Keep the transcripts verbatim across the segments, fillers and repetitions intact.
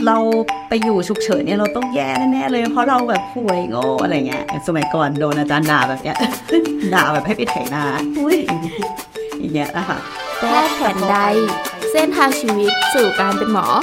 เราไปอยู่ฉุกเฉินเนี่ยเราต้องแย่แน่ๆเลยเพราะเราแบบป่วยโง่อะไรเงี้ยสมัยก่อนโดนอาจารย์ด่าแบบเนี้ย ด่าแบบให้ไปไถนาอุ้ยอย่างเงี้ยนะคะแพทย์แผนใดเส้นทางชีวิตสู่การเป็นหมอ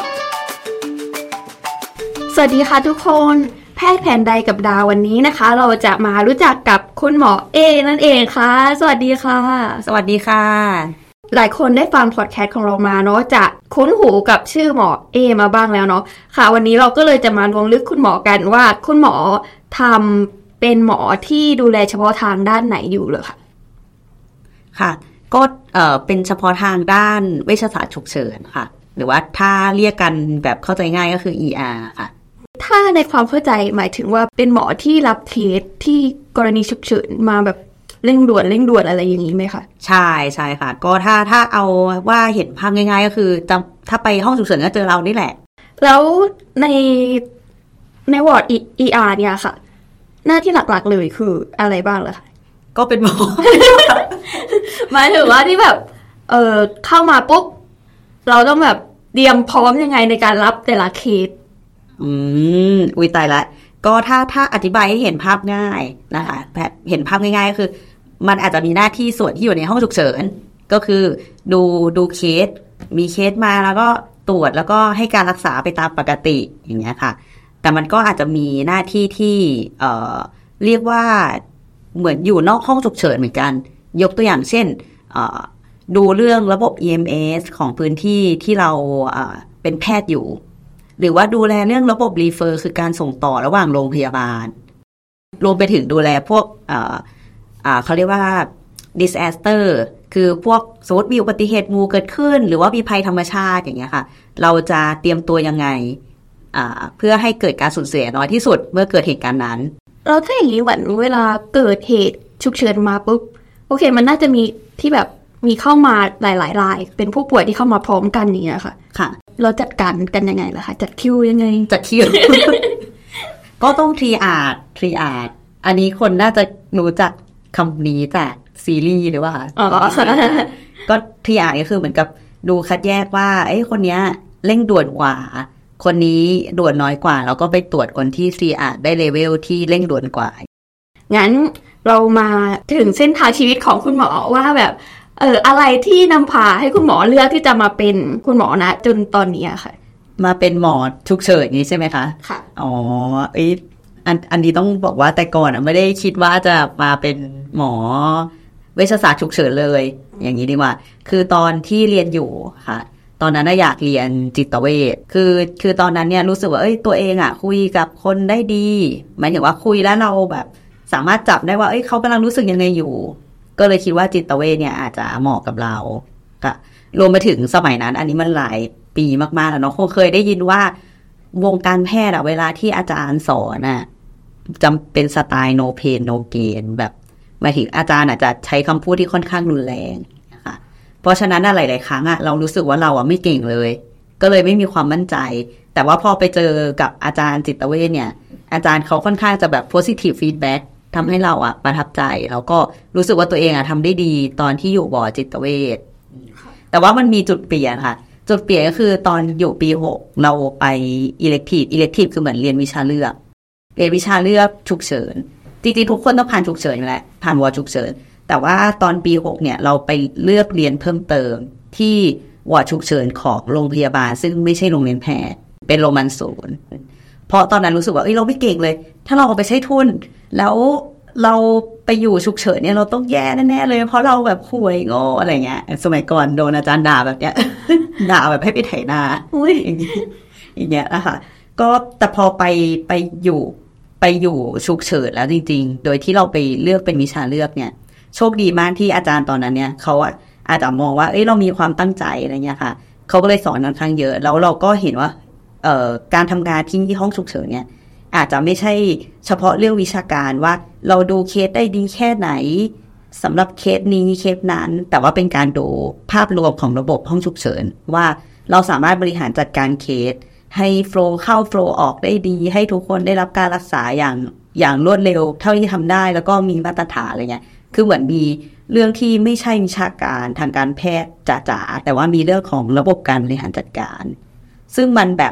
สวัสดีค่ะทุกคนแพทย์แผนใดกับดาววันนี้นะคะเราจะมารู้จักกับคุณหมอเอนั่นเองค่ะสวัสดีค่ะสวัสดีค่ะหลายคนได้ฟังพอดแคสต์ของเรามาเนาะจะคุ้นหูกับชื่อหมอเอมาบ้างแล้วเนาะค่ะวันนี้เราก็เลยจะมาลงลึกคุณหมอกันว่าคุณหมอทำเป็นหมอที่ดูแลเฉพาะทางด้านไหนอยู่เลยค่ะค่ะก็เอ่อเป็นเฉพาะทางด้านเวชศาสตร์ฉุกเฉินค่ะหรือว่าถ้าเรียกกันแบบเข้าใจง่ายก็คือ อี อาร์ ค่ะถ้าในความเข้าใจหมายถึงว่าเป็นหมอที่รับเคสที่กรณีฉุกเฉินมาแบบเร่งด่วนเร่งด่วนอะไรอย่างนี้ไหมคะใช่ใช่ค่ะก็ถ้าถ้าเอาว่าเห็นภาพง่ายๆก็คือจำถ้าไปห้องฉุกเฉินก็เจอเรานี่แหละแล้วในในวอร์ด อี อาร์ เนี่ยค่ะหน้าที่หลักๆเลยคืออะไรบ้างล่ะคะก็เป็นหมอหมายถึงว่าที่แบบเออเข้ามาปุ๊บเราต้องแบบเตรียมพร้อมยังไงในการรับแต่ละเคสอืมอุ้ยตายละก็ถ้าถ้าอธิบายให้เห็นภาพง่ายนะคะแบบเห็นภาพง่ายๆก็คือมันอาจจะมีหน้าที่ส่วนที่อยู่ในห้องฉุกเฉินก็คือดูดูเคสมีเคสมาแล้วก็ตรวจแล้วก็ให้การรักษาไปตามปกติอย่างเงี้ยค่ะแต่มันก็อาจจะมีหน้าที่ที่เอ่อเรียกว่าเหมือนอยู่นอกห้องฉุกเฉินเหมือนกันยกตัวอย่างเช่นเอ่อดูเรื่องระบบ อี เอ็ม เอส ของพื้นที่ที่เราเอ่อเป็นแพทย์อยู่หรือว่าดูแลเรื่องระบบรีเฟอร์คือการส่งต่อระหว่างโรงพยาบาลรวมไปถึงดูแลพวกเอ่ออ่าเขาเรียกว่า disaster คือพวกสมมติมีอุบัติเหตุงูเกิดขึ้นหรือว่ามีภัยธรรมชาติอย่างเงี้ยค่ะเราจะเตรียมตัวยังไงอ่าเพื่อให้เกิดการสูญเสียน้อยที่สุดเมื่อเกิดเหตุการณ์นั้นเราถ้าอย่างนี้วันเวลาเกิดเหตุฉุกเฉินมาปุ๊บโอเคมันน่าจะมีที่แบบมีเข้ามาหลายๆรายเป็นผู้ป่วยที่เข้ามาพร้อมกันอย่างเงี้ยค่ะค่ะเราจัดการกันยังไงล่ะคะจัดคิวยังไงจัดคิว ก็ต้องทรีอาร์ทรีอาร์อันนี้คนน่าจะรู้จักคำนี้จากซีรีส์หรือว่าอ๋อก็ทรีอาร์ก็คือเหมือนกับดูคัดแยกว่าไอ้คนเนี้ยเร่งด่วนกว่าคนนี้ด่วนน้อยกว่าแล้วก็ไปตรวจคนที่ทรีอาร์ได้เลเวลที่เร่งด่วนกว่างั้นเรามาถึงเส้นทางชีวิตของคุณหมอว่าแบบเอออะไรที่นำพาให้คุณหมอเลือกที่จะมาเป็นคุณหมอนะจนตอนนี้ค่ะมาเป็นหมอฉุกเฉินนี้ใช่ไหมคะค่ะอ๋อไอ้อันอันนี้ต้องบอกว่าแต่ก่อนอ่ะไม่ได้คิดว่าจะมาเป็นหมอเวชศาสตร์ฉุกเฉินเลยอย่างนี้ดีกว่าคือตอนที่เรียนอยู่ค่ะตอนนั้นน่ะอยากเรียนจิตเวชคือคือตอนนั้นเนี่ยรู้สึกว่าเอ้ยตัวเองอ่ะคุยกับคนได้ดีหมายถึงว่าคุยแล้วเราแบบสามารถจับได้ว่าเอ้ยเขากำลังรู้สึกยังไงอยู่ก็เลยคิดว่าจิตเวชเนี่ยอาจจะเหมาะกับเราค่ะรวมไปถึงสมัยนั้นอันนี้มันหลายปีมากๆแล้วเนาะคงเคยได้ยินว่าวงการแพทย์อะเวลาที่อาจารย์สอนอะจำเป็นสไตล์ no pain no gain แบบหมายถึงอาจารย์อาจจะใช้คำพูดที่ค่อนข้างรุนแรงนะคะเพราะฉะนั้นหลายๆครั้งอะเรารู้สึกว่าเราอะไม่เก่งเลยก็เลยไม่มีความมั่นใจแต่ว่าพอไปเจอกับอาจารย์จิตเวชเนี่ยอาจารย์เขาค่อนข้างจะแบบ positive feedbackทำให้เราอะประทับใจแล้วก็รู้สึกว่าตัวเองอะทำได้ดีตอนที่อยู่บอจิตเวชแต่ว่ามันมีจุดเปลี่ยนค่ะจุดเปลี่ยนก็คือตอนอยู่ปีหกเราไป elective elective คือเหมือนเรียนวิชาเลือกเรียนวิชาเลือกฉุกเฉินจริงๆทุกคนต้องผ่านฉุกเฉินอยู่แล้วผ่านวอฉุกเฉินแต่ว่าตอนปีหกเนี่ยเราไปเลือกเรียนเพิ่มเติมที่วอฉุกเฉินของโรงพยาบาลซึ่งไม่ใช่โรงเรียนแพทย์เป็นโรงพยาบาลศูนย์เพราะตอนนั้นรู้สึกว่าเอ้ยเราไม่เก่งเลยถ้าเราเอาไปใช้ทุนแล้วเราไปอยู่ฉุกเฉินเนี่ยเราต้องแย่แน่ๆเลยเพราะเราแบบป่วยโง่อะไรเงี้ยสมัยก่อนโดนอาจารย์ด่าแบบเนี้ย ด่าแบบให้ไปไถนาอุ้ยอย่างเงี้ยนะคะก็แต่พอไปไปอยู่ไปอยู่ฉุกเฉินแล้วจริงๆโดยที่เราไปเลือกเป็นวิชาเลือกเนี่ยโชคดีมากที่อาจารย์ตอนนั้นเนี่ยเขาอาจจะมองว่าเอ้ยเรามีความตั้งใจอะไรเงี้ยค่ะเขาก็เลยสอนค่อนข้างเยอะแล้วเราก็เห็นว่าเอ่อการทำงานที่ห้องฉุกเฉินเนี่ยอาจจะไม่ใช่เฉพาะเรื่องวิชาการว่าเราดูเคสได้ดีแค่ไหนสำหรับเคสนี้เคสนั้นแต่ว่าเป็นการดูภาพรวมของระบบห้องฉุกเฉินว่าเราสามารถบริหารจัดการเคสให้โฟลว์เข้าโฟลว์ออกได้ดีให้ทุกคนได้รับการรักษาอย่างอย่างรวดเร็วเท่าที่ทำได้แล้วก็มีมาตรฐานอะไรเงี้ยคือเหมือนมีเรื่องที่ไม่ใช่วิชาการทางการแพทย์จ๋าๆแต่ว่ามีเรื่องของระบบการบริหารจัดการซึ่งมันแบบ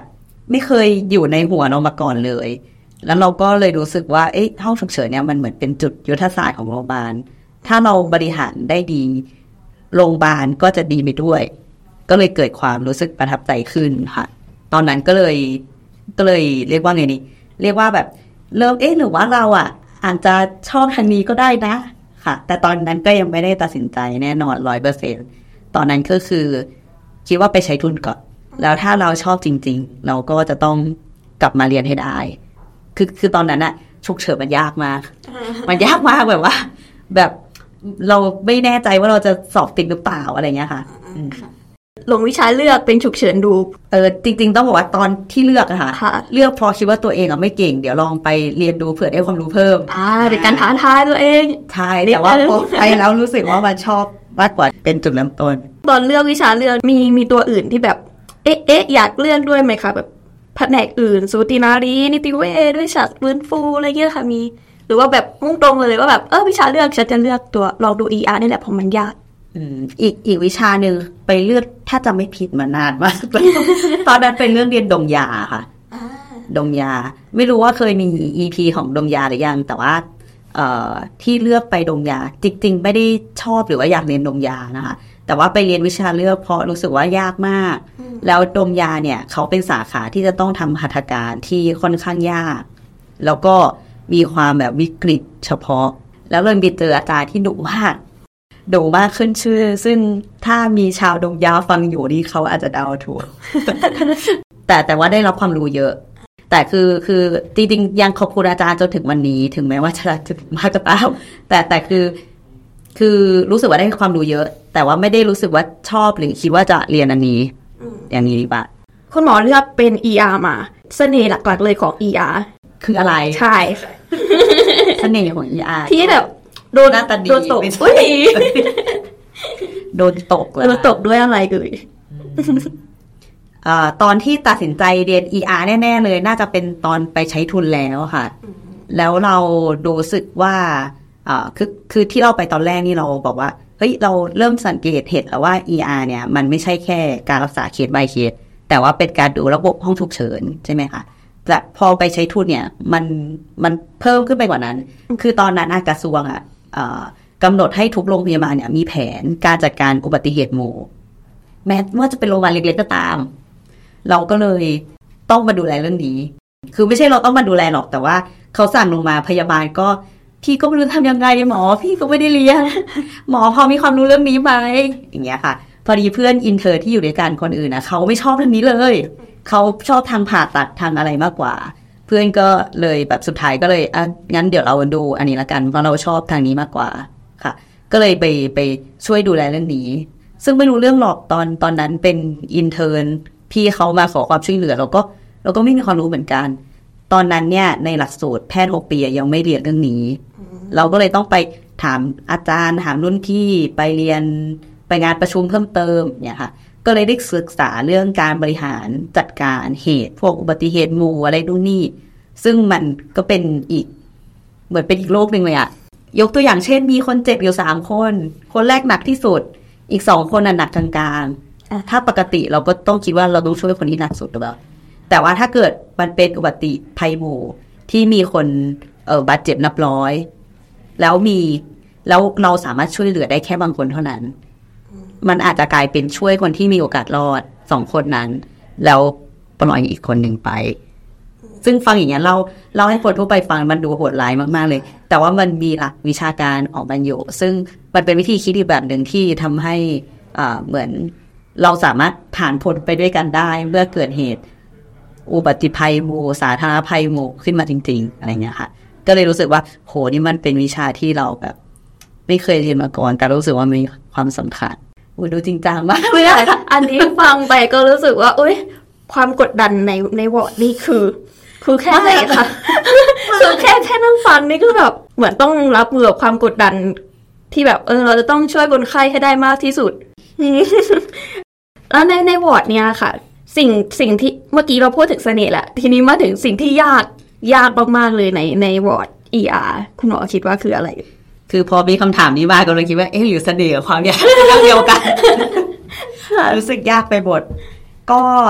ไม่เคยอยู่ในหัวเรามาก่อนเลยแล้วเราก็เลยรู้สึกว่าเอ๊ะห้องฉุกเฉินเนี่ยมันเหมือนเป็นจุดยุทธศาสตร์ของโรงพยาบาลถ้าเราบริหารได้ดีโรงพยาบาลก็จะดีไปด้วยก็เลยเกิดความรู้สึกประทับใจขึ้นค่ะตอนนั้นก็เลยก็เลยเรียกว่าไงนี่เรียกว่าแบบเริ่มเอ๊ะหรือว่าเราอ่ะอาจจะชอบทางนี้ก็ได้นะค่ะแต่ตอนนั้นก็ยังไม่ได้ตัดสินใจแน่นอน ร้อยเปอร์เซ็นต์ ตอนนั้นก็คือคิดว่าไปใช้ทุนก่อนแล้วถ้าเราชอบจริงๆเราก็จะต้องกลับมาเรียนให้ได้คือคือตอนนั้นอะฉุกเฉินมันยากมากมันยากมากแบบว่าแบบเราไม่แน่ใจว่าเราจะสอบติดหรือเปล่าอะไรเงี้ยค่ะลงวิชาเลือกเป็นฉุกเฉินดูเออจริงๆต้องบอกว่าตอนที่เลือกอะค่ะเลือกเพราะคิดว่าตัวเองอะไม่เก่งเดี๋ยวลองไปเรียนดูเผื่อได้ความรู้เพิ่มอ่าเป็นการท้าทายตัวเองใช่แต่ว่าพอไปแล้วรู้สึกว่ามันชอบมากกว่าเป็นจุดเริ่มต้นตอนเลือกวิชาเลือกมีมีตัวอื่นที่แบบเอ๊ะเอ๊ะอยากเลือกด้วยไหมคะแบบแผนกอื่นสูตินารีนิติเวชด้วยฉากฟื้นฟูอะไรเงี้ยค่ะมีหรือว่าแบบมุ่งตรงเลยว่าแบบเออวิชาเลือกฉันจะเลือกตัวลองดู อี อาร์ นี่แหละเพราะมันยากอืมอีกอีกวิชาหนึ่งไปเลือกถ้าจะไม่ผิดมานานมาก ตอนนั้นเป็นเรื่องเรียนดมยาค่ะดมยาไม่รู้ว่าเคยมี อี พี ของดมยาหรือยังแต่ว่าเอ่อที่เลือกไปดมยาจริงๆไม่ได้ชอบหรือว่าอยากเรียนดมยานะคะแต่ว่าไปเรียนวิชาเลือกเพราะรู้สึกว่ายากมากแล้วดมยาเนี่ยเขาเป็นสาขาที่จะต้องทำหัตถการที่ค่อนข้างยากแล้วก็มีความแบบวิกฤตเฉพาะแล้วเลยไปเจออาจารย์ที่ดุมากดุมากขึ้นชื่อซึ่งถ้ามีชาวดมยาฟังอยู่นี่เขาอาจจะเดาถูก แต่แต่ว่าได้รับความรู้เยอะแต่คือคือจริงๆยังขอบคุณอาจารย์จนถึงวันนี้ถึงแม้ว่าจะถึงมากก็ตามแต่แต่คือคือรู้สึกว่าได้ความรู้เยอะแต่ว่าไม่ได้รู้สึกว่าชอบหรือคิดว่าจะเรียนอันนี้อย่างนี้ดีป่ะคุณหมอเลือกเป็น อี อาร์ มาเสน่ห์หลักๆเลยของ อี อาร์คืออะไรใช่เสน่ห์ของ อี อาร์ที่แบบโดนโดนตกอุ้ยโดนตกเลยโดนตกด้วยอะไรเอ่ยอ่าตอนที่ตัดสินใจเรียน อี อาร์ แน่ๆเลยน่าจะเป็นตอนไปใช้ทุนแล้วค่ะแล้วเรารู้สึกว่าอ่าคือคือที่เราไปตอนแรกนี่เราบอกว่าเฮ้ยเราเริ่มสังเกตเห็นแล้วว่า อี อาร์ เนี่ยมันไม่ใช่แค่การรักษาเคส by เคสแต่ว่าเป็นการดูระบบห้องฉุกเฉินใช่ไหมคะแต่พอไปใช้ทุนเนี่ยมันมันเพิ่มขึ้นไปกว่านั้นคือตอนนั้นกระทรวงอ่ะกำหนดให้ทุกโรงพยาบาลเนี่ยมีแผนการจัดการอุบัติเหตุหมู่แม้ว่าจะเป็นโรงพยาบาลเล็กๆก็ตามเราก็เลยต้องมาดูแลเรื่องนี้คือไม่ใช่เราต้องมาดูแลหรอกแต่ว่าเขาสั่งลงมาพยาบาลก็พี่ก็ไม่รู้ทำยังไงหมอพี่ก็ไม่ได้เรียนหมอพอมีความรู้เรื่องนี้ไหมอย่างเงี้ยค่ะพอดีเพื่อนอินเทอร์ที่อยู่ด้วยกันคนอื่นนะเขาไม่ชอบเรื่องนี้เลยเขาชอบทางผ่าตัดทางอะไรมากกว่าเพื่อนก็เลยแบบสุดท้ายก็เลยอ่ะงั้นเดี๋ยวเราดูอันนี้ละกันเพราะเราชอบทางนี้มากกว่าค่ะก็เลยไปไปช่วยดูแลเรื่องนี้ซึ่งไม่รู้เรื่องหรอกตอนตอนนั้นเป็นอินเทอร์พี่เขามาขอความช่วยเหลือเราก็เราก็ไม่มีความรู้เหมือนกันตอนนั้นเนี่ยในหลักสูตรแพทย์หกปียังไม่เรียนเรื่องนี้เราก็เลยต้องไปถามอาจารย์ถามรุ่นพี่ไปเรียนไปงานประชุมเพิ่มเติมเนี่ยค่ะก็เลยได้ศึกษาเรื่องการบริหารจัดการเหตุพวกอุบัติเหตุหมู่อะไรนู่นนี่ซึ่งมันก็เป็นอีกเหมือนเป็นอีกโลกหนึ่งเลยอะยกตัวอย่างเช่นมีคนเจ็บอยู่สามคนคนแรกหนักที่สุดอีกสองคนน่ะหนักกลางๆถ้าปกติเราก็ต้องคิดว่าเราต้องช่วยคนที่หนักสุดหรือเปล่าแต่ว่าถ้าเกิดมันเป็นอุบัติภัยหมู่ที่มีคนเอ่อบาดเจ็บนับร้อยแล้วมีแล้วเราสามารถช่วยเหลือได้แค่บางคนเท่านั้นมันอาจจะกลายเป็นช่วยคนที่มีโอกาสรอดสองคนนั้นแล้วปล่อยอีกคนหนึ่งไปซึ่งฟังอย่างนี้เราเราให้คนทั่วไปฟังมันดูโหดร้ายมากๆเลยแต่ว่ามันมีหลักวิชาการออกมาอยู่ซึ่งมันเป็นวิธีคิดอีกแบบหนึ่งที่ทำให้อ่าเหมือนเราสามารถผ่านพ้นไปด้วยกันได้เมื่อเกิดเหตุอุบัติภัยหมู่สาธารณภัยหมู่ขึ้นมาจริงๆอะไรเงี้ยค่ะก็เลยรู้สึกว่าโหนี่มันเป็นวิชาที่เราแบบไม่เคยเรียนมาก่อนแต่รู้สึกว่ามีความสำคัญอุ้ยดูจริงจังมากเลยอ่ะอันนี้ฟังไปก็รู้สึกว่าอุ้ยความกดดันในในวอร์ดนี่คือคือแค่ไหนคะคือแค่แค่นั่งฟังนี่ก็แบบเหมือนต้องรับมือกับความกดดันที่แบบเออเราจะต้องช่วยคนไข้ให้ได้มากที่สุดแล้วในในวอร์ดเนี้ยค่ะสิ่งสิ่งที่เมื่อกี้เราพูดถึงเสน่ห์แหละทีนี้มาถึงสิ่งที่ยากยากมากๆเลยในในวอร์ด อี อาร์ คุณหมอคิดว่าคืออะไรคือพอมีคำถามนี้มาก็เลยคิดว่าเอ๊ะหรือเสน่ห์กับความยากเรื่องเดียวกันรู้สึกยากไปหมดก็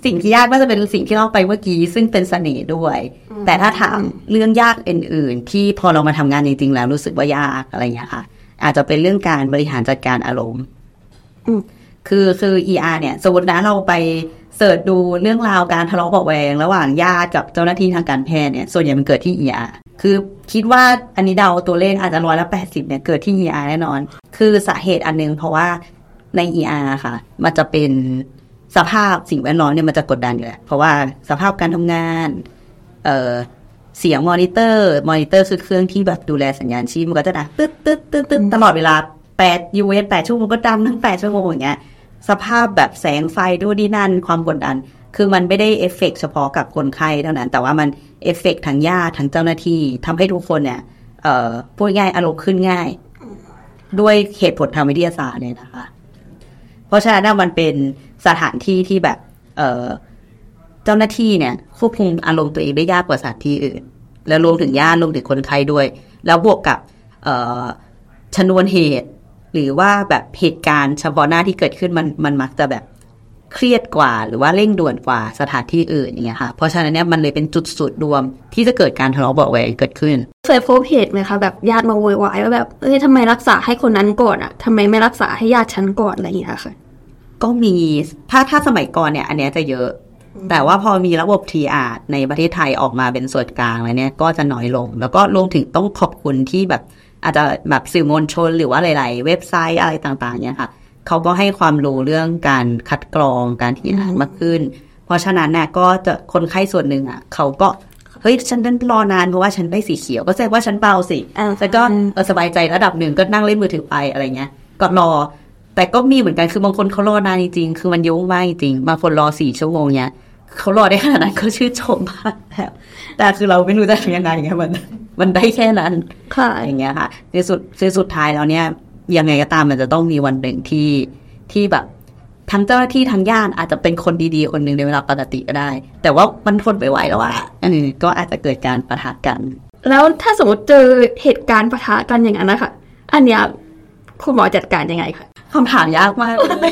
สิ่งที่ยากก็จะเป็นสิ่งที่เราไปเมื่อกี้ซึ่งเป็นเสน่ห์ด้วยแต่ถ้าถามเรื่องยากอื่นๆที่พอเรามาทำงานจริงๆแล้วรู้สึกว่ายากอะไรอย่างเงี้ยค่ะอาจจะเป็นเรื่องการบริหารจัดการอารมณ์คือคือ อี อาร์ เนี่ยสมมตินะเราไปเสิร์ชดูเรื่องราวการทะเลาะเบาะแวงระหว่างญาติกับเจ้าหน้าที่ทางการแพทย์เนี่ยส่วนใหญ่มันเกิดที่ อี อาร์ คือคิดว่าอันนี้เดาตัวเลขอาจจะร้อยละแปดสิบเนี่ยเกิดที่ อี อาร์ แน่นอนคือสาเหตุอันนึงเพราะว่าใน อี อาร์ ค่ะมันจะเป็นสภาพสิ่งแวดล้อมเนี่ยมันจะกดดันอยู่แหละเพราะว่าสภาพการทำงานเอ่อเสียงมอนิเตอร์มอนิเตอร์คือเครื่องที่แบบดูแลสัญญาณชีพมันก็จะดังตึ๊ดตึ๊ดตึ๊ดตึ๊ดตลอดเวลาแปด ยู เอส แปดชั่วโมงก็ดังทั้งแปดชั่วโมงอย่างเงี้ยสภาพแบบแสงไฟด้วยนี่นั่นความกดดันคือมันไม่ได้เอฟเฟกต์เฉพาะกับคนไข้เท่านั้นแต่ว่ามันเอฟเฟกต์ทั้งญาติทั้งเจ้าหน้าที่ทำให้ทุกคนเนี่ยเอ่อพูดง่ายอารมณ์ขึ้นง่ายด้วยเหตุผลทางวิทยาศาสตร์เนี่ยนะคะเพราะฉะนั้นมันเป็นสถานที่ที่แบบเอ่อเจ้าหน้าที่เนี่ยควบคุมอารมณ์ตัวเองได้ยากกว่าสถานที่อื่นแล้วรวมถึงญาติรวมถึงคนไข้ด้วยแล้วบวกกับเอ่อชนวนเหตุหรือว่าแบบเหตุการณ์เฉพาะหน้าที่เกิดขึ้นมันมันมักจะแบบเครียดกว่าหรือว่าเร่งด่วนกว่าสถานที่อื่นอย่างเงี้ยค่ะเพราะฉะนั้นเนี่ยมันเลยเป็นจุดสุดรวมที่จะเกิดการทะเลาะเบาะแวงเกิดขึ้นเคยพบเหตุไหมคะแบบญาติมาโวยวายว่าแบบเอ้ยทำไมรักษาให้คนนั้นก่อนอ่ะทำไมไม่รักษาให้ญาติฉันก่อนอะไรอย่างเงี้ยค่ะก็มีถ้าถ้าสมัยก่อนเนี่ยอันเนี้ยจะเยอะแต่ว่าพอมีระบบ ที อาร์ ในประเทศไทยออกมาเป็นส่วนกลางแล้วเนี่ยก็จะน้อยลงแล้วก็รวมถึงต้องขอบคุณที่แบบอาจจะแบบสื่อมวลชนหรือว่าหลายๆเว็บไซต์อะไรต่างๆเนี่ยค่ะเขาก็ให้ความรู้เรื่องการคัดกรองการที่อ่านมากขึ้นเพราะฉะนั้นเนี่ยก็จะคนไข้ส่วนหนึ่งอ่ะเขาก็เฮ้ยฉันนั้นรอนานเพราะว่าฉันได้สีเขียวก็แสดงว่าฉันเบาสิแล้วก็เออสบายใจระดับหนึ่งก็นั่งเล่นมือถือไปอะไรเงี้ยก็รอแต่ก็มีเหมือนกันคือบางคนเขารอนานจริงๆคือมันยุ่งมากจริงบางคนรอสี่ชั่วโมงเนี้ยเขารอได้ขนาดนั้นเขาชื่นชมมากแล้วแต่คือเราไม่รู้จะทำยังไงเงี้ยมันมันได้แค่นั้นค่ะอย่างเงี้ยค่ะในสุดในสุดท้ายแล้วเนี่ยยังไงก็ตามมันจะต้องมีวันหนึ่งที่ที่แบบทั้งเจ้าหน้าที่ทั้งญาติอาจจะเป็นคนดีๆคนหนึ่งในเวลาปกติก็ได้แต่ว่ามันทนไม่ไหวแล้วอ่ะอันนี้ก็อาจจะเกิดการปะทะกันแล้วถ้าสมมติเจอเหตุการณ์ปะทะกันอย่างนั้นนะคะอันเนี้ยคุณหมอจัดการยังไงคะคำถามยากมากเลย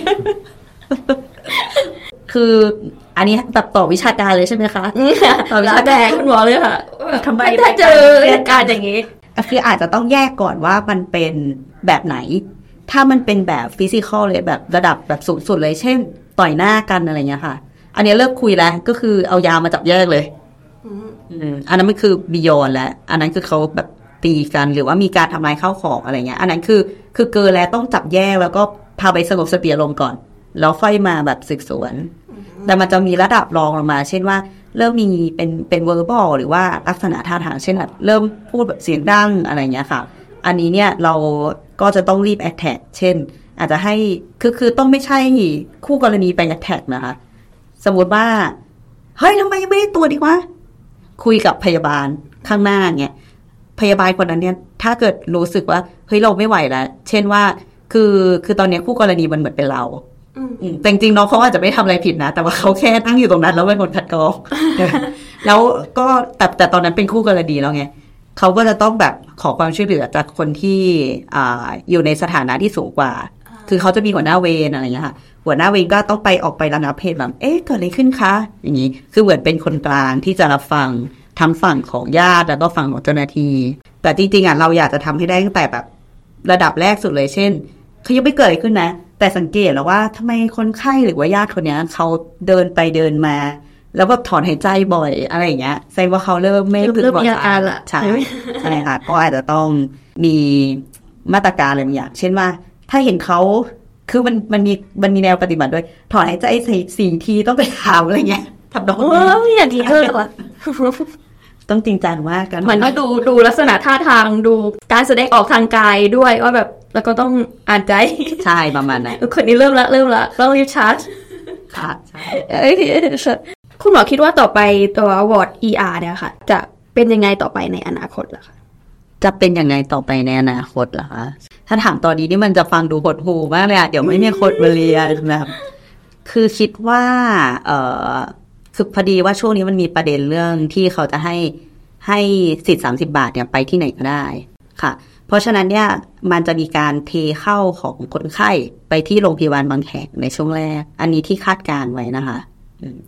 คืออันนี้แบบต่อวิชาการเลยใช่ไหมคะต่อวิชาการคุณหมอเลยค่ะทำไมถ้าเจอเหตุการณ์อย่างนี้คืออาจจะต้องแยกก่อนว่ามันเป็นแบบไหนถ้ามันเป็นแบบฟิสิกอลเลยแบบระดับแบบสูงสุดเลยเช่นต่อยหน้ากันอะไรเงี้ยค่ะอันนี้เลิกคุยแล้วก็คือเอายามาจับแยกเลยอันนั้นมันคือบียอนแล้วอันนั้นคือเขาแบบตีกันหรือว่ามีการทำลายข้าวของอะไรเงี้ยอันนั้นคือคือเกินแล้วต้องจับแยกแล้วก็พาไปสงบสติอารมณ์ก่อนแล้วค่อยมาแบบสืบสวนแต่มันจะมีระดับรองลงมาเช่นว่าเริ่มมีเป็นเป็นเวอร์บอลหรือว่าลักษณะท่าทางเช่นแบบเริ่มพูดแบบเสียงดังอะไรเงี้ยค่ะอันนี้เนี่ยเราก็จะต้องรีบแอทแทคเช่นอาจจะให้คือคือต้องไม่ใช่คู่กรณีไปแอทแทคนะคะสมมติว่าเฮ้ยทำไมไม่ได้ตัวดีวะคุยกับพยาบาลข้างหน้าเงี้ยพยาบาลคนนั้นเนี่ยถ้าเกิดรู้สึกว่าเฮ้ยเราไม่ไหวแล้วเช่นว่าคือคือตอนนี้คู่กรณีมันเหมือนเป็นเราแต่จริงๆน้องเขาอาจจะไม่ทำอะไรผิดนะแต่ว่าเขาแค่ตั้งอยู่ตรงนั้นแล้วเป็นคนคัดกรองแล้วก็แต่แต่ตอนนั้นเป็นคู่กรณีแล้วไงเขาก็จะต้องแบบขอความช่วยเหลือจากคนที่อ่าอยู่ในสถานะที่สูงกว่าคือเขาจะมีหัวหน้าเวรอะไรอย่างเงี้ยค่ะหัวหน้าเวรก็ต้องไปออกไประงับเหตุแบบเอ๊ะเกิดอะไรขึ้นคะอย่างนี้คือเหมือนเป็นคนกลางที่จะรับฟังทั้งฝั่งของญาติแล้วก็ฝั่งของเจ้าหน้าที่แต่จริงๆอ่ะเราอยากจะทำให้ได้ตั้งแต่แบบระดับแรกสุดเลยเช่นเขายังไม่เกิดอะไรขึ้นนะแต่สังเกตแล้วว่าทำไมคนไข้หรือว่าญาติคนนี้เขาเดินไปเดินมาแล้วก็ถอนหายใจบ่อยอะไรอย่างเงี้ยแสดงว่าเขาเริ่มไม่พึงพอใจละใช่ใช่ค่ะก็อาจจะต้องมีมาตรการอะไรบางอย่างเช่นว่าถ้าเห็นเขาคือมันมันมีมันมีแนวปฏิบัติด้วยถอนหายใจสี่ทีต้องไปถามอะไรเงี้ยทำนองนี้อย่างนี้เลยว่ะต้องจริงจังมากกันเหมือนว่าดูดูลักษณะท่าทางดูการแสดงออกทางกายด้วยว่าแบบแล้วก็ต้องอ่านใจใช่ประมาณนั้นคนนี้เริ่มละเริ่มละต้องรีบชาร์จค่ะใช่คุณหมอคิดว่าต่อไปตัววอร์ด อี อาร์ เนี่ยค่ะจะเป็นยังไงต่อไปในอนาคตล่ะคะจะเป็นยังไงต่อไปในอนาคตล่ะคะถ้าถามตอนนี้นี่มันจะฟังดูหดหู่มากเลยอะเดี๋ยวไม่มีคนมาเรียนนะครับคือคิดว่าเอ่อคือพอดีว่าช่วงนี้มันมีประเด็นเรื่องที่เขาจะให้ให้สิทธิ์สามสิบบาทเนี่ยไปที่ไหนก็ได้ค่ะเพราะฉะนั้นเนี่ยมันจะมีการเทเข้าของคนไข้ไปที่โรงพยาบาลบางแห่งในช่วงแรกอันนี้ที่คาดการไว้นะคะ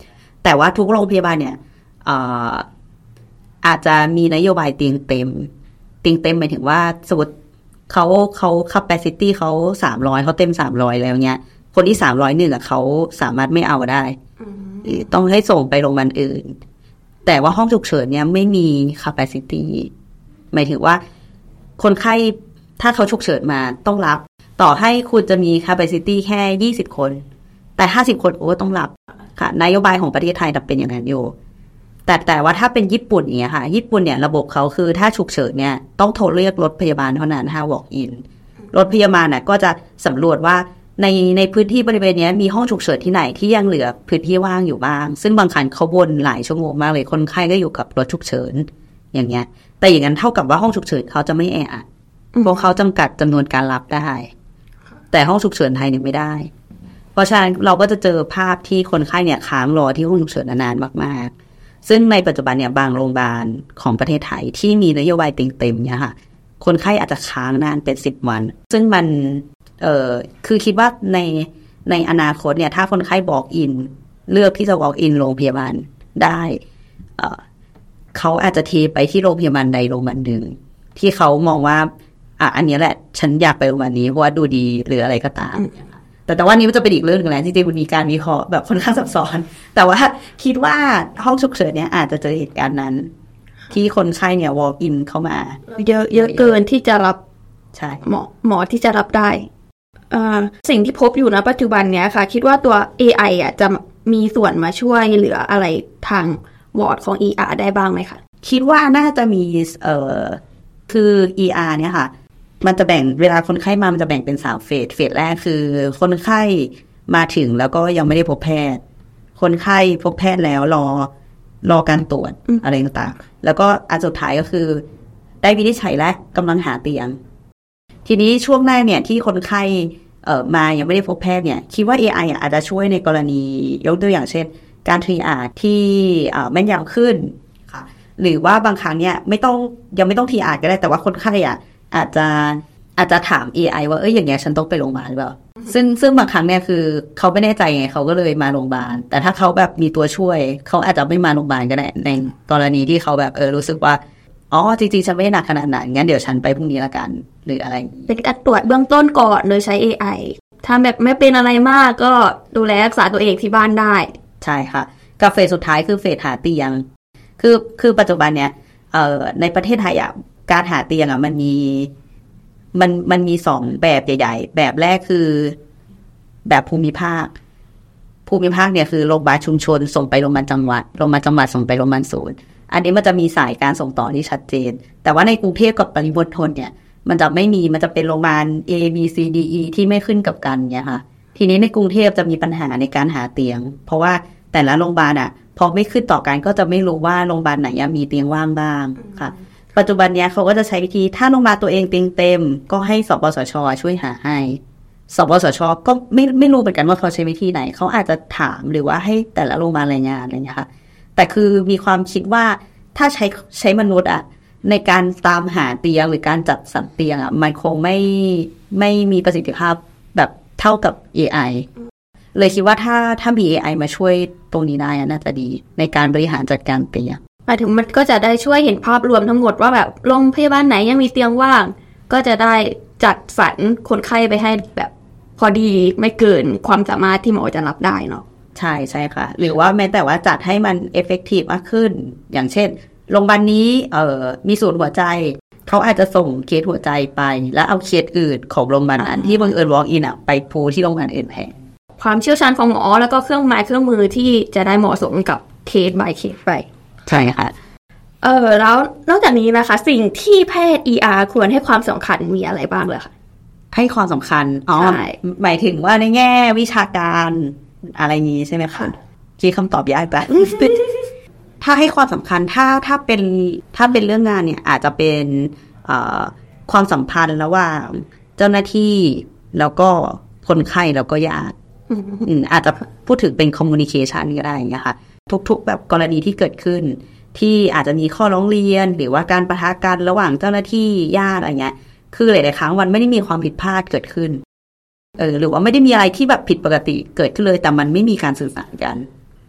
แต่ว่าทุกโรงพยาบาลเนี่ยอาอาจจะมีนโยบายเตียงเต็มเตียงเต็มหมายถึงว่าสมมติเขาเขา capacity เขาสามร้อยเขาเต็มสามร้อยแล้วเนี้ยคนที่สามร้อยหนึ่งอ่ะเขาสามารถไม่เอาได้ต้องให้ส่งไปโรงพยาบาลอื่นแต่ว่าห้องฉุกเฉินเนี่ยไม่มี capacity หมายถึงว่าคนไข้ถ้าเขาฉุกเฉินมาต้องรับต่อให้คุณจะมี capacity แค่ยี่สิบคนแต่ห้าสิบคนโอ้ต้องรับค่ะนโยบายของประเทศไทยเป็นอย่างนั้นอยู่แต่แต่ว่าถ้าเป็นญี่ปุ่นอย่างเงี้ยค่ะญี่ปุ่นเนี่ยระบบเขาคือถ้าฉุกเฉินเนี่ยต้องโทรเรียกรถพยาบาลเท่านั้นถ้า walk in รถพยาบาลน่ะก็จะสำรวจว่าในในพื้นที่บริเวณนี้มีห้องฉุกเฉินที่ไหนที่ยังเหลือพื้นที่ว่างอยู่บ้างซึ่งบางครั้งเขาวนหลายชั่วโมงมากเลยคนไข้ก็อยู่กับรถฉุกเฉินอย่างเงี้ยแต่อย่างนั้นเท่ากับว่าห้องฉุกเฉินเขาจะไม่แออัดเพราะเขาจำกัดจำนวนการรับได้แต่ห้องฉุกเฉินไทยเนี่ยไม่ได้เพราะฉะนั้นเราก็จะเจอภาพที่คนไข้เนี่ยค้างรอที่ห้องฉุกเฉินนานมากๆซึ่งในปัจจุบันเนี่ยบางโรงพยาบาลของประเทศไทยที่มีนโยบายเต็มๆเนี่ยค่ะคนไข้อาจจะค้างนานเป็นสิบวันซึ่งมันเอ่อคือคิดว่าในในอนาคตเนี่ยถ้าคนไข้ walk in เลือกที่จะ walk in โรงพยาบาลได้เอ่อเขาอาจจะเทไปที่โรงพยาบาลใดโรงพยาบาลหนึ่งที่เขามองว่าอ่ะอันนี้แหละฉันอยากไปโรงพยาบาลนี้เพราะว่าดูดีหรืออะไรก็ตามแต่แต่ว่านี้มันจะเป็นอีกเรื่องนึงแล้วจริงๆมันมีการวิเคราะห์แบบค่อนข้างซับซ้อนแต่ว่าคิดว่าห้องฉุกเฉินเนี่ยอาจจะเจอเหตุการณ์นั้นที่คนไข้เนี่ย walk in เข้ามาเยอะเยอะเกินที่จะรับใช่หมอหมอที่จะรับได้สิ่งที่พบอยู่ณปัจจุบันเนี้ยค่ะคิดว่าตัว เอ ไอ อ่ะจะมีส่วนมาช่วยเหลืออะไรทางวอร์ดของ อี อาร์ ได้บ้างไหมคะคิดว่าน่าจะมีเอ่อคือ อี อาร์ เนี่ยค่ะมันจะแบ่งเวลาคนไข้มามันจะแบ่งเป็นสามเฟสเฟสแรกคือคนไข้มาถึงแล้วก็ยังไม่ได้พบแพทย์คนไข้พบแพทย์แล้วรอรอการตรวจอะไรต่างๆแล้วก็อันสุดท้ายก็คือได้วินิจฉัยและกำลังหาเตียงทีนี้ช่วงแรกเนี่ยที่คนไข้เอ่อมายังไม่ได้พบแพทย์เนี่ยคิดว่า เอ ไอ อาจจะช่วยในกรณียกตัวอย่างเช่นการทรีอาจที่เอ่อแม่นยำขึ้นค่ะหรือว่าบางครั้งเนี่ยไม่ต้องยังไม่ต้องทรีอาจก็ได้แต่ว่าคนไข้อ่ะอาจจะอาจจะถาม เอ ไอ ว่าเอ้ยอย่างเงี้ยฉันต้องไปโรงพยาบาลหรือเปล่าซึ่งซึ่งบางครั้งเนี่ยคือเขาไม่แน่ใจไงเขาก็เลยมาโรงพยาบาลแต่ถ้าเขาแบบมีตัวช่วยเขาอาจจะไม่มาโรงพยาบาลก็ได้ในกรณีที่เขาแบบเออรู้สึกว่าอ๋อจริงๆฉันไม่หนักขนาดนั้นงั้นเดี๋ยวฉันไปพรุ่งนี้ละกันหรืออะไรเป็นการตรวจเบื้องต้นก่อนโดยใช้ เอ ไอ ถ้าแบบไม่เป็นอะไรมากก็ดูแลรักษาตัวเองที่บ้านได้ใช่ค่ะกับเฟสสุดท้ายคือเฟสหาเตียงคือคือปัจจุบันเนี่ยเอ่อในประเทศไทยอ่ะการหาเตียงอ่ะมันมีมันมันมีสองแบบใหญ่ๆแบบแรกคือแบบภูมิภาคภูมิภาคเนี่ยคือโรงพยาบาลชุมชนส่งไปโรงพยาบาลจังหวัดโรงพยาบาลจังหวัดส่งไปโรงพยาบาลศูนย์อันนี้มันจะมีสายการส่งต่อที่ชัดเจนแต่ว่าในกรุงเทพกับปริมณฑลเนี่ยมันจะไม่มีมันจะเป็นโรงพยาบาล A B C D E ที่ไม่ขึ้นกับกันเนี่ยค่ะทีนี้ในกรุงเทพจะมีปัญหาในการหาเตียงเพราะว่าแต่ละโรงพยาบาลอ่ะพอไม่ขึ้นต่อกันก็จะไม่รู้ว่าโรงพยาบาลไหนมีเตียงว่างบ้างค่ะปัจจุบันเนี้ยเขาก็จะใช้วิธีถ้าโรงพยาบาลตัวเองเตียงเต็มก็ให้สปสช.ช่วยหาให้สปสช.ก็ไม่ไม่รู้เหมือนกันว่าเขาใช้วิธีไหนเขาอาจจะถามหรือว่าให้แต่ละโรงพยาบาลรายงานอะไรอย่างเงี้ยค่ะแต่คือมีความคิดว่าถ้าใช้ใช้มนุษย์อ่ะในการตามหาเตียงหรือการจัดสรรเตียงอ่ะมันคงไม่ไม่มีประสิทธิภาพแบบเท่ากับ เอ ไอ เลยคิดว่าถ้าถ้ามี เอ ไอ มาช่วยตรงนี้ได้น่าจะดีในการบริหารจัดการเตียงหมายถึงมันก็จะได้ช่วยเห็นภาพรวมทั้งหมดว่าแบบโรงพยาบาลไหนยังมีเตียงว่างก็จะได้จัดสรรคนไข้ไปให้แบบพอดีไม่เกินความสามารถที่หมอจะรับได้เนาะใช่ใช่ค่ะหรือว่าแม้แต่ว่าจัดให้มันเอฟเฟกตีฟมากขึ้นอย่างเช่นโรงพยาบาลนี้เอ่อมีศูนย์หัวใจเขาอาจจะส่งเคสหัวใจไปแล้วเอาเคสอื่นของโรงพยาบาลนั้นที่บังเอิญ walk in อ่ะไปพูที่โรงพยาบาลอื่นแทนความเชี่ยวชาญของหมอแล้วก็เครื่องไม้เครื่องมือที่จะได้เหมาะสมกับเคส by เคสไปใช่ค่ะเออแล้วนอกจากนี้นะคะสิ่งที่แพทย์ อี อาร์ ควรให้ความสำคัญมีอะไรบ้างเลยคะให้ความสำคัญอ๋อหมายถึงว่าในแง่วิชาการอะไรนี้ใช่ไหมคะที่คำตอบยากไป ถ้าให้ความสำคัญถ้าถ้าเป็นถ้าเป็นเรื่องงานเนี่ยอาจจะเป็นความสัมพันธ์ระหว่างเจ้าหน้าที่แล้วก็คนไข้แล้วก็ญาติอาจจะพูดถึงเป็น communication ก็ได้อย่างเงี้ยค่ะทุกๆแบบกรณีที่เกิดขึ้นที่อาจจะมีข้อร้องเรียนหรือว่าการปะทะกันระหว่างเจ้าหน้าที่ญาติอะไรเงี้ยคือหลายๆครั้งมันไม่ได้มีความผิดพลาดเกิดขึ้นเออหรือว่าไม่ได้มีอะไรที่แบบผิดปกติเกิดขึ้นเลยแต่มันไม่มีการสื่อสารกัน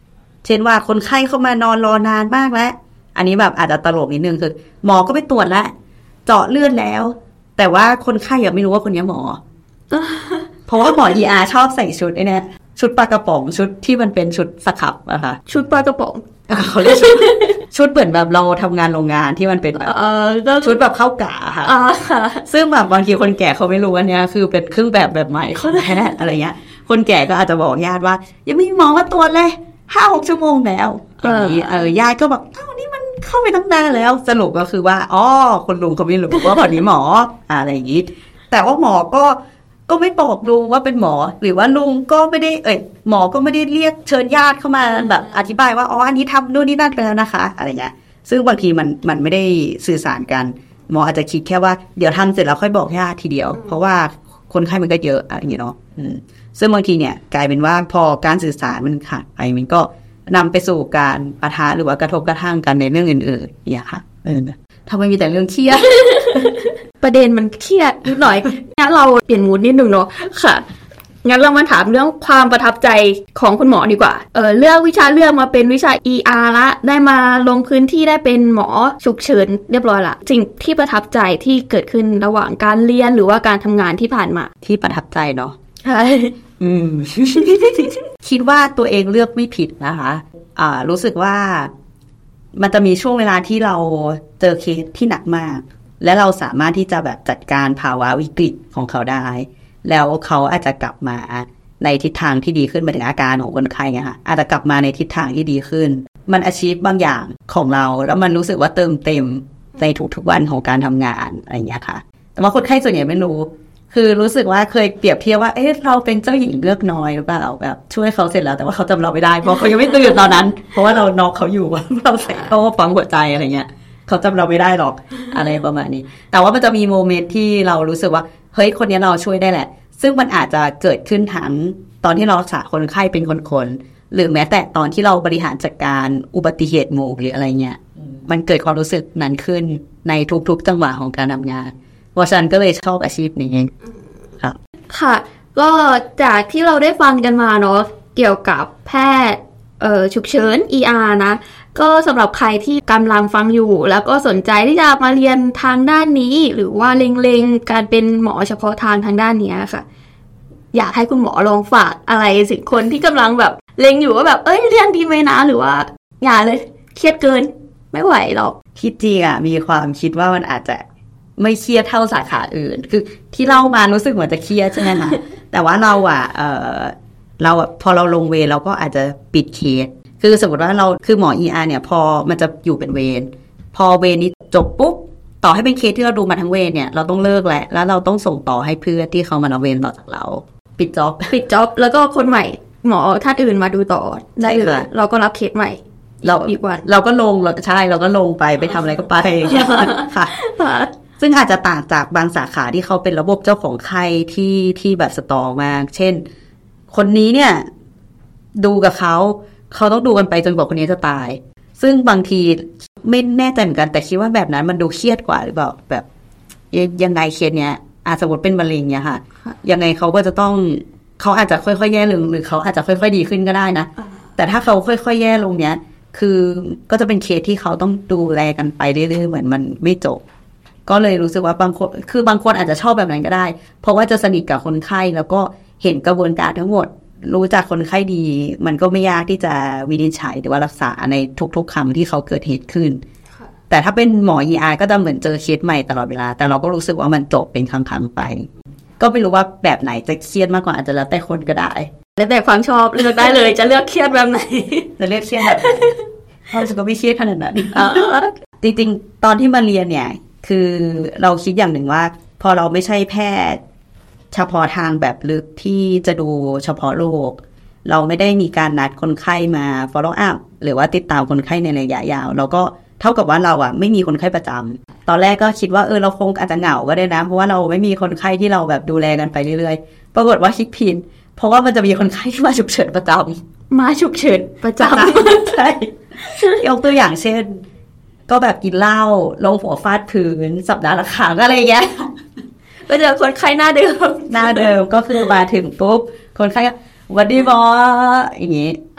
เช่นว่าคนไข้เข้ามานอนรอนานมากแล้วอันนี้แบบอาจจะตลกนิดนึงคือหมอก็ไปตรวจแล้วเจาะเลือดแล้วแต่ว่าคนไข้ยังไม่รู้ว่าคนนี้หมอ เพราะว่าหมอ อี อาร์ ชอบใส่ชุดไอ้เนี่ยชุดปลากระป๋องชุดที่มันเป็นชุดสครับอะค่ะชุดปลากระป๋องเขาเรียกชุด ชุดเหมือนแบบเราทำงานโรงงานที่มันเป็นแบบชุดแบบเข้ากะค่ะซึ่งแบบบางทีคนแก่เขาไม่รู้ว่าเนี้ยคือเป็นเครื่องแบบแบบใหม่ของแพทย์อะไรเงี้ยคนแก่ก็อาจจะบอกญาติว่ายังไม่มีหมอมาตรวจเลยห้าหกชั่วโมงแล้วอย่างนี้เออญาติก็บอกอ้าวนี่มันเข้าไปตั้งนานแล้วสรุปก็คือว่าอ๋อคนลุงเขาไม่รู้ว่าคนนี้หมออะไรอย่างนี้แต่ว่าหมอก็ก็ไม่บอกลุงว่าเป็นหมอหรือว่าลุงก็ไม่ได้เอ่ยหมอก็ไม่ได้เรียกเชิญญาติเข้ามาแบบอธิบายว่าอ๋ออันนี้ทำนู่นนี่นั่นไปแล้วนะคะอะไรเงี้ยซึ่งบางทีมันมันไม่ได้สื่อสารกันหมออาจจะคิดแค่ว่าเดี๋ยวทำเสร็จแล้วค่อยบอกญาติทีเดียวเพราะว่าคนไข้มันก็เยอะอะไรอย่างเงี้ยเนาะซึ่งบางทีเนี่ยกลายเป็นว่าพอการสื่อสารมันขาดไปมันก็นำไปสู่การปะทะหรือว่ากระทบกระทั่งกันในเรื่องอื่นๆอย่างค่ะเออทำไมมีแต่เรื่องเครียดประเด็นมันเครียดนิดหน่อยงั้นเราเปลี่ยนมูดนิดนึงเนาะค่ะงั้นเรามาถามเรื่องความประทับใจของคุณหมอดีกว่าเออเลือกวิชาเลือกมาเป็นวิชา อี อาร์ ละได้มาลงพื้นที่ได้เป็นหมอฉุกเฉินเรียบร้อยละสิ่งที่ประทับใจที่เกิดขึ้นระหว่างการเรียนหรือว่าการทำงานที่ผ่านมาที่ประทับใจเนาะใช่อืม คิดว่าตัวเองเลือกไม่ผิดนะคะอ่ารู้สึกว่ามันจะมีช่วงเวลาที่เราเจอเคสที่หนักมากและเราสามารถที่จะแบบจัดการภาวะวิกฤตของเขาได้แล้วเขาอาจจะกลับมาในทิศทางที่ดีขึ้นหมายถึงอาการของคนไข้ไงค่ะอาจจะกลับมาในทิศทางที่ดีขึ้นมัน achieve บางอย่างของเราแล้วมันรู้สึกว่าเติมเต็มในทุกๆวันของการทำงานอะไรอย่างเงี้ยค่ะแต่ว่าคนไข้ส่วนใหญ่ไม่รู้คือรู้สึกว่าเคยเปรียบเทียบว่าเอ๊ะเราเป็นเจ้าหญิงเลือกน้อยหรือเปล่าแบบช่วยเขาเสร็จแล้วแต่ว่าเขาจำเราไม่ได้เพราะเขายังไม่ตื่นตอนนั้นเพราะว่าเราน็อกเขาอยู่เราใส่เขาปั๊มหัวใจอะไรเงี้ยเขาจำเราไม่ได้หรอกอะไรประมาณนี้แต่ว่ามันจะมีโมเมนต์ที่เรารู้สึกว่าเฮ้ยคนนี้เราช่วยได้แหละซึ่งมันอาจจะเกิดขึ้นทั้งตอนที่เรารักษาคนไข้เป็นคนๆหรือแม้แต่ตอนที่เราบริหารจัดการอุบัติเหตุหมู่หรืออะไรเงี้ยมันเกิดความรู้สึกนั้นขึ้นในทุกๆจังหวะของการทำงานเพราะฉะนั้นก็เลยชอบอาชีพนี้ครับค่ะก็จากที่เราได้ฟังกันมาเนาะเกี่ยวกับแพทย์เอ่อฉุกเฉิน อี อาร์ นะก็สำหรับใครที่กำลังฟังอยู่แล้วก็สนใจที่จะมาเรียนทางด้านนี้หรือว่าเล็งๆการเป็นหมอเฉพาะทางทางด้านนี้ค่ะอยากให้คุณหมอลองฝากอะไรสิ่งคนที่กำลังแบบเล็งอยู่ว่าแบบเอ้ยเรียนดีไหมนะหรือว่าอย่าเลยเครียดเกินไม่ไหวหรอกคิดจริงอ่ะมีความคิดว่ามันอาจจะไม่เครียดเท่าสาขาอื่นคือที่เล่ามารู้สึกเหมือนจะเครียดใช่ไหมคะ แต่ว่าเราอ่ะเออเราพอเราลงเวรเราก็อาจจะปิดเคสคือสมมติว่าเราคือหมอ อี อาร์ เนี่ยพอมันจะอยู่เป็นเวรพอเวรนี้จบปุ๊บต่อให้เป็นเคสที่เราดูมาทั้งเวรเนี่ยเราต้องเลิกแหละแล้วเราต้องส่งต่อให้เพื่อนที่เขามาเอาเวรต่อจากเราปิดจ็อบปิดจ็อบแล้วก็คนใหม่หมอท่านอื่นมาดูต่อได้เลยเราก็รับเคสใหม่เราอีกวันเราก็ลงเราใช่เราก็ลงไปไปทำอะไรก็ไปค่ะซึ่งอาจจะต่างจากบางสาขาที่เขาเป็นระบบเจ้าของไข้ที่ที่แบบสตรองมากเช่นคนนี้เนี่ยดูกับเขาเขาต้องดูกันไปจนกว่าคนนี้จะตายซึ่งบางทีไม่แน่ใจเหมือนกันแต่คิดว่าแบบนั้นมันดูเครียดกว่าหรือเปล่าแบบยังไงเคสเนี้ยอาจสมมติเป็นมะเร็งเนี่ยค่ะยังไงเขาก็จะต้องเขาอาจจะค่อยๆแย่ลงหรือเขาอาจจะค่อยๆดีขึ้นก็ได้นะแต่ถ้าเขาค่อยๆแย่ลงเนี้ยคือก็จะเป็นเคสที่เขาต้องดูแลกันไปเรื่อยๆเหมือนมันไม่จบก็เลยรู้สึกว่าบางคนคือบางคนอาจจะชอบแบบนั้นก็ได้เพราะว่าจะสนิทกับคนไข้แล้วก็เห็นกระบวนการทั้งหมดรู้จักคนไข้ดีมันก็ไม่ยากที่จะวินิจฉัยหรือว่ารักษาในทุกๆคำที่เขาเกิดเหตุขึ้นแต่ถ้าเป็นหมอ อี อาร์ ก็จะเหมือนเจอเคสใหม่ตลอดเวลาแต่เราก็รู้สึกว่ามันจบเป็นครั้งๆไปก็ไม่รู้ว่าแบบไหนจะเครียดมากกว่าอาจจะแล้วแต่คนก็ได้แล้วแต่ความชอบเลือกได้เลยจะเลือกเครียดแบบไหนจะเลือกเครียดแบบเขาจะก็ไม่เครียดขนาดนั้นจริงๆตอนที่มาเรียนเนี่ยคือเราคิดอย่างหนึ่งว่าพอเราไม่ใช่แพทย์เฉพาะทางแบบลึกที่จะดูเฉพาะโรคเราไม่ได้มีการนัดคนไข้มา follow up หรือว่าติดตามคนไข้ในระยะยาวเราก็เท่ากับว่าเราอ่ะไม่มีคนไข้ประจำตอนแรกก็คิดว่าเออเราคงอาจจะเหงาก็ได้นะเพราะว่าเราไม่มีคนไข้ที่เราแบบดูแลกันไปเรื่อยๆปรากฏว่าคิดผิดเพราะว่ามันจะมีคนไข้ที่มาฉุกเฉินประจำมาฉุกเฉินประจำใช่ยกตัวอย่างเช่นก็แบบกินเหล้าลงหัวฟาดพื้นสัปดาห์ละครั้งอะไรอย่างเงี้ยก็เจอคนไข้หน้าเดิมหน้าเดิมก็คือมาถึงปุ๊บคนไข้วันดีบออย่างงี้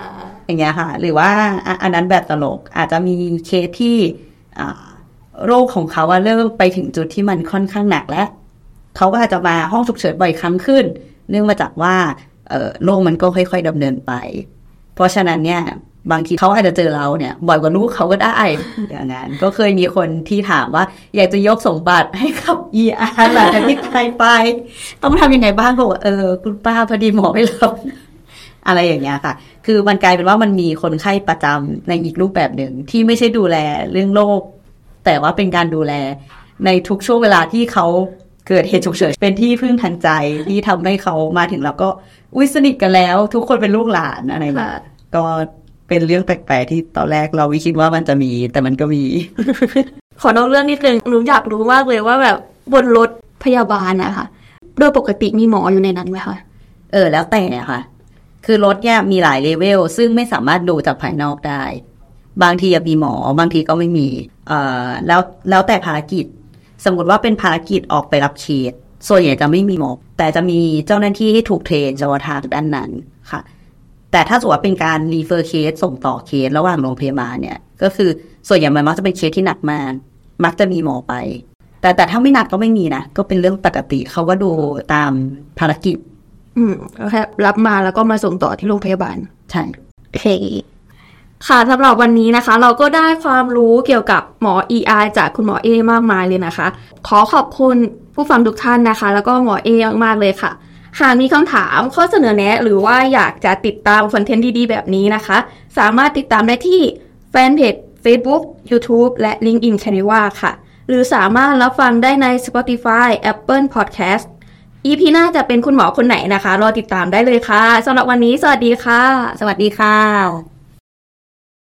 อย่างเงี้ยค่ะหรือว่าอันนั้นแบบตลกอาจจะมีเคสที่โรคของเขาเริ่มไปถึงจุดที่มันค่อนข้างหนักแล้วเขาก็อาจจะมาห้องฉุกเฉินบ่อยครั้งขึ้นเนื่องมาจากว่าโรคมันก็ค่อยๆดำเนินไปเพราะฉะนั้นเนี่ยบางทีเขาอาจจะเจอเราเนี่ยบ่อยกว่าลูกเขาก็ได้อย่างนั้นก็เคยมีคนที่ถามว่าอยากจะยกสมบัติให้กับ อี อาร์ หลังจากที่ตายไปต้องทำยังไงบ้างบอกว่าเออคุณป้าพอดีหมอไม่รับอะไรอย่างเงี้ยค่ะคือมันกลายเป็นว่ามันมีคนไข้ประจำในอีกรูปแบบหนึ่งที่ไม่ใช่ดูแลเรื่องโรคแต่ว่าเป็นการดูแลในทุกช่วงเวลาที่เขาเกิดเหตุฉุกเฉินเป็นที่พึ่งทางใจที่ทำให้เขามาถึงแล้วก็อุ้ยสนิทกันแล้วทุกคนเป็นลูกหลานอะไรแบบก็เป็นเรื่องแปลกๆที่ตอนแรกเราไม่คิดว่ามันจะมีแต่มันก็มีขอนอกเรื่องนิดนึงหนูอยากรู้มากเลยว่าแบบบนรถพยาบาลนะคะโดยปกติมีหมออยู่ในนั้นไหมคะเออแล้วแต่ค่ะคือรถเนี่ยมีหลายเลเวลซึ่งไม่สามารถดูจากภายนอกได้บางทีมีหมอบางทีก็ไม่มีเอ่อแล้วแล้วแต่ภารกิจสมมติว่าเป็นภารกิจออกไปรับเคสส่วนใหญ่จะไม่มีหมอแต่จะมีเจ้าหน้าที่ที่ถูกเทรนเฉพาะทางด้านนั้นค่ะแต่ถ้าสมมติว่าเป็นการรีเฟอร์เคสส่งต่อเคสระหว่างโรงพยาบาลเนี่ยก็คือส่วนใหญ่มันมักจะเป็นเคสที่หนักมากมักจะมีหมอไปแต่แต่ถ้าไม่หนักก็ไม่มีนะก็เป็นเรื่องปกติเขาก็ดูตามภารกิจอืมก็แค่รับมาแล้วก็มาส่งต่อที่โรงพยาบาลใช่โอเคค่ะสำหรับวันนี้นะคะเราก็ได้ความรู้เกี่ยวกับหมอ อี อาร์ จากคุณหมอเอมากมายเลยนะคะขอขอบคุณผู้ฟังทุกท่านนะคะแล้วก็หมอเอมากๆเลยค่ะหากมีคำถามข้อเสนอแนะหรือว่าอยากจะติดตามคอนเทนต์ดีๆแบบนี้นะคะสามารถติดตามได้ที่แฟนเพจ Facebook YouTube และ LinkedIn Canva ค่ะหรือสามารถรับฟังได้ใน Spotify Apple Podcast อี พี หน้าจะเป็นคุณหมอคนไหนนะคะรอติดตามได้เลยค่ะสำหรับวันนี้สวัสดีค่ะสวัสดีค่ะ